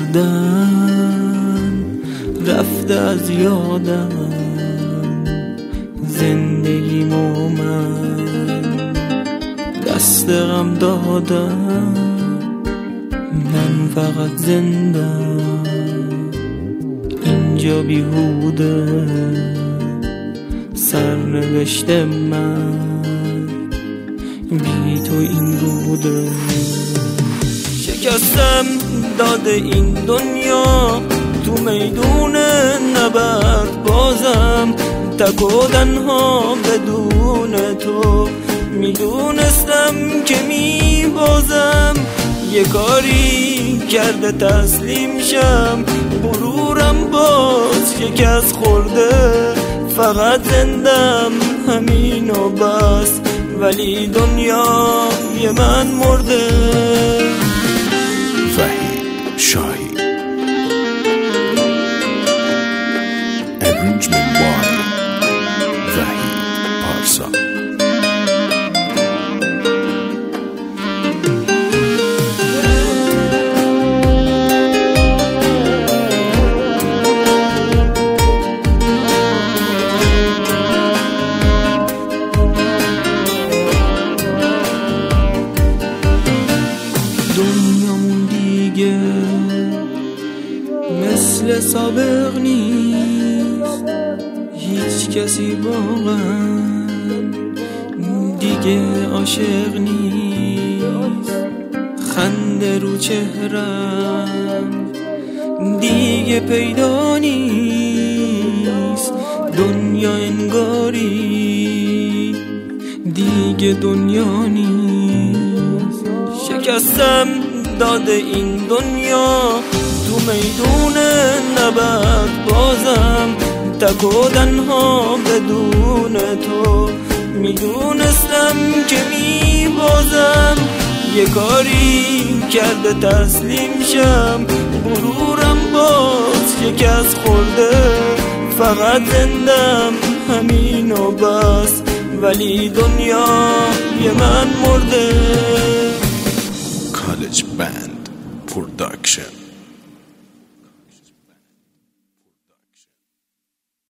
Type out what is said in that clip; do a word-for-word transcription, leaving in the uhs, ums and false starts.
مردن رفته از یادم، زندگیمو من دست غم دادم. من فقط زندم اینجا بیهوده، سرنوشت من بی تو این بوده. شکستم داده این دنیا تو میدون نبرد، بازم تک و تنها بدون تو. میدونستم که میبازم، یه کاری کرده تسلیم شم. غرورم باز شکست خورده، فقط زندم همین و بس، ولی دنیای من مرده. وحید شاهی Arrangement by وحید پارسا. دنیامون دیگه مثل سابق نیست، هیچ کسی واقعا دیگه عاشق نیست. خنده رو چهرم دیگه پیدا نیست، دنیا انگاری دیگه دنیا نیست. شکستم داده این دنیا تو میدون نبرد، بازم تک و تنها بدون تو. میدونستم که میبازم، یه کاری کرده تسلیم شم. غرورم باز شکست خورده، فقط زندم همین و بس، ولی دنیای من مرده. College Band Production.